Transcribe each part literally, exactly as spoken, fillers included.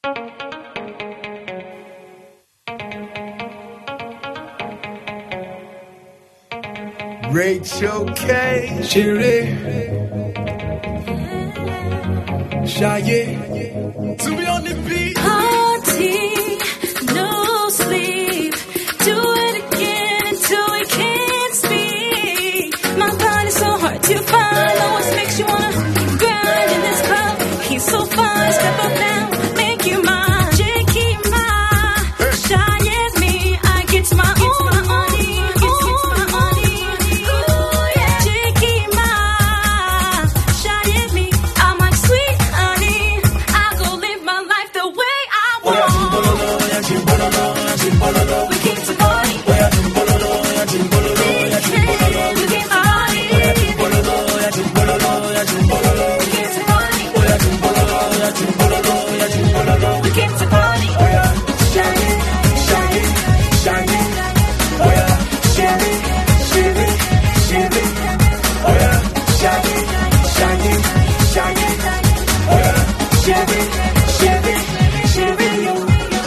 Rachel K. Shiri. Shaye. To be on the beat. Party, no sleep. Do it again until we can't speak. My body's so hard to find. Always makes you wanna grind in this club. He's so fine. Step up now, make you mine. Jakey, my shy as me. I get my own. We came to party. We came to party. We came to party. Shining, shining, shining. Oh yeah, shining, shining, shining. Oh yeah, shining, shining, shining. Oh yeah, shining, shining, shining.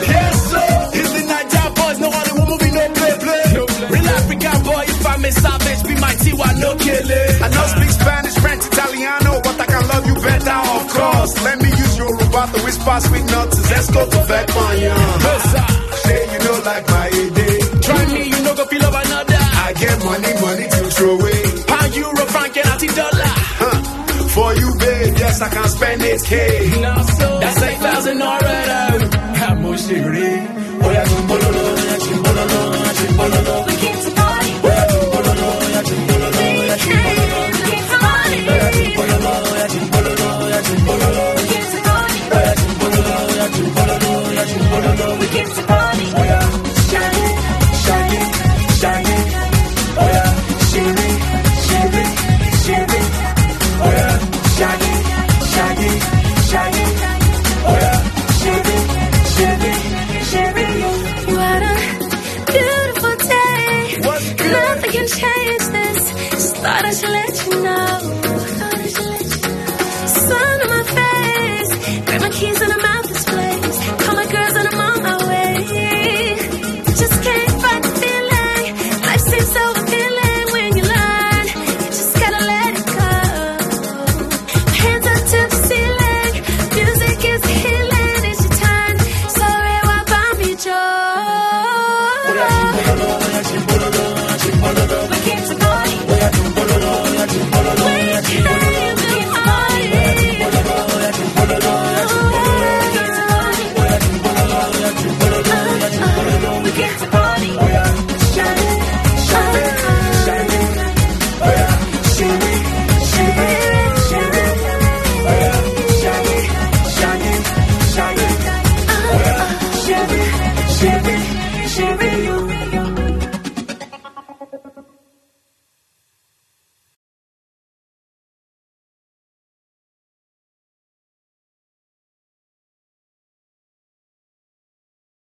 Savage, be my Tiwa, no killing. I know speak Spanish, French, Italiano, but I can love you better, of course. Let me use your Yoruba to whisper sweet notes. Let's go to Vekpanya. Say you know like my A D. Try me, you know go feel of another. I get money, money to throw away. Pound, euro, franc, and anti dollar. Huh. For you, babe, yes, I can spend eight K. Now so that's eight thousand already. How much shiri? Oh yeah, chimbololo, chimbololo, chimbololo. We came to party. We came to party.